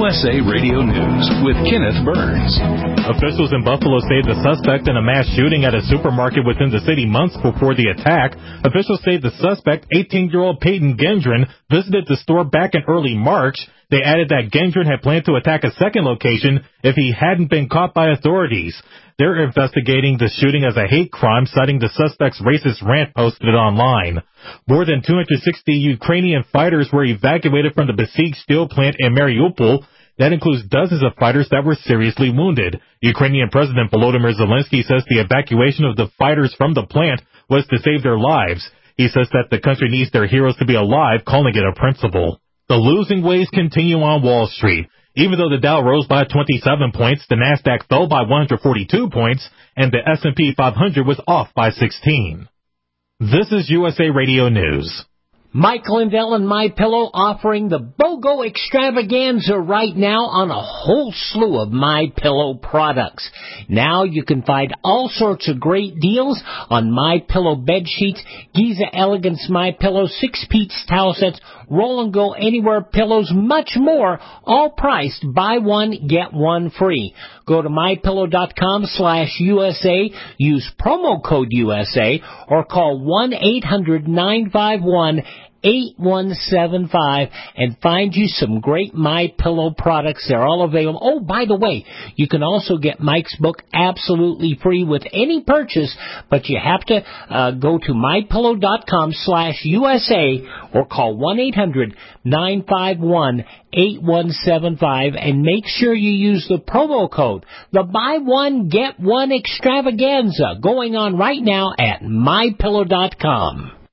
USA Radio News with Kenneth Burns. Officials in Buffalo say the suspect in a mass shooting at a supermarket within the city months before the attack. Officials say the suspect, 18-year-old Peyton Gendron, visited the store back in early March. They added that Gendron had planned to attack a second location if he hadn't been caught by authorities. They're investigating the shooting as a hate crime, citing the suspect's racist rant posted online. More than 260 Ukrainian fighters were evacuated from the besieged steel plant in Mariupol. That includes dozens of fighters that were seriously wounded. Ukrainian President Volodymyr Zelensky says the evacuation of the fighters from the plant was to save their lives. He says that the country needs their heroes to be alive, calling it a principle. The losing ways continue on Wall Street. Even though the Dow rose by 27 points, the Nasdaq fell by 142 points, and the S&P 500 was off by 16. This is USA Radio News. Mike Lindell and MyPillow offering the BOGO extravaganza right now on a whole slew of MyPillow products. Now you can find all sorts of great deals on MyPillow bed sheets, Giza Elegance MyPillow, 6-piece towel sets, Roll and Go Anywhere pillows, much more, all priced buy one, get one free. Go to mypillow.com/USA, use promo code USA, or call 1-800-951-8175 and find you some great MyPillow products. They're all available. Oh, by the way, you can also get Mike's book absolutely free with any purchase, but you have to go to mypillow.com/USA or call 1-800-951-8175 and make sure you use the promo code. The buy one, get one extravaganza going on right now at mypillow.com.